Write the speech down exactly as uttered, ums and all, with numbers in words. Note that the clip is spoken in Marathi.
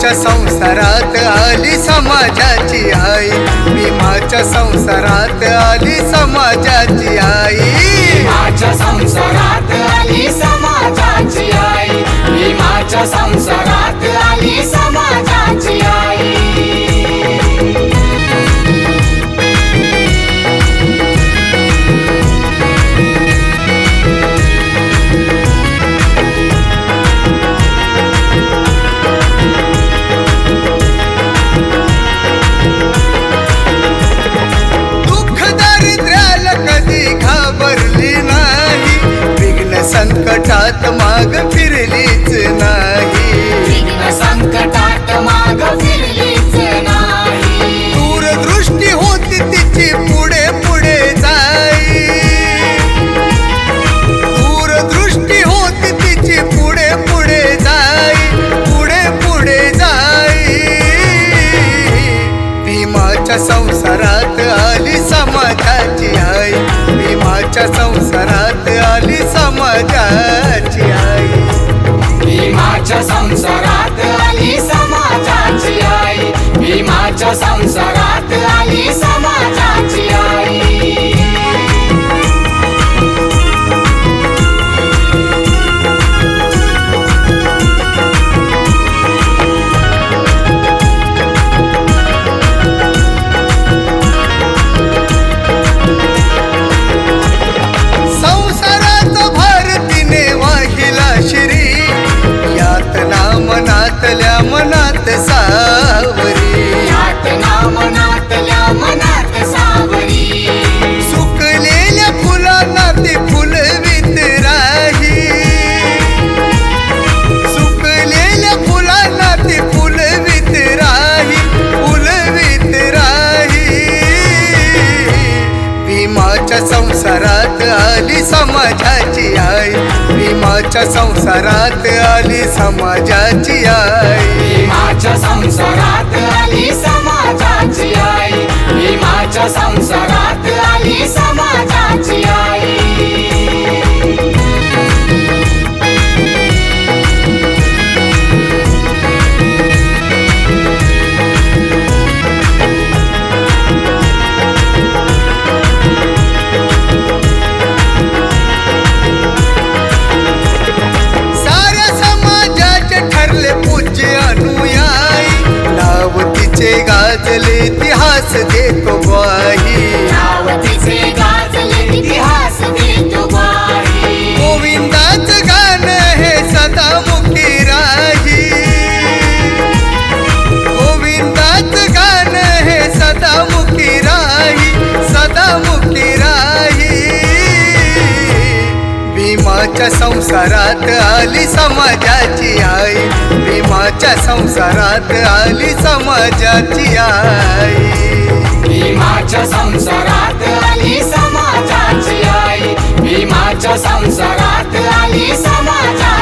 भीमाच्या संसारात आली समाजाची आई, भीमाच्या संसारात आली समाजाची आई, भीमाच्या संसारात आली समाजाची आई, भीमाच्या संसारात आली समाजाची आई। संकटात माग फिरलीच नाही, विघ्न संकटात माग फिरलीच नाही। दूरदृष्टी होती तिची पुढे पुढे जाई, दूरदृष्टी होती तिची पुढे पुढे जाई, पुढे पुढे जाई। भीमाच्या संसारात आली समाजाची आई, भीमाच्या संसारात आली समाजाची आई, भीमाच्या संसारात आली समाजाची आई, भीमाच्या संसारात आली समाजाची आई। मनातल्या मनात सावरी, यातना मनातल्या मनात सावरी, सुकलेल्या फुलांना ती फुलवीत राही, सुकलेल्या फुलांना ती फुलवीत राही, फुलवीत राही। भीमाच्या संसारात आली समाजाची आई, भीमाच्या संसारात आली समाजाची आई, भीमाच्या संसारात आली समाजाची आई, भीमाच्या संसारात आली समाजाची आई। गाजले इतिहास देतो ग्वाही, नावतीचे गाजले इतिहास देतो ग्वाही, गोविंदाचं गाणं हे सदामुखी राही, गोविंदाचं गाणं हे सदामुखी राही, सदामुखी राही। भीमाच्या संसारात आली समाजाची आई, भीमाच्या संसारात आली समाजाची आई, भीमाच्या संसारात आली समाजाची आई, भीमाच्या संसारात आली समाजाची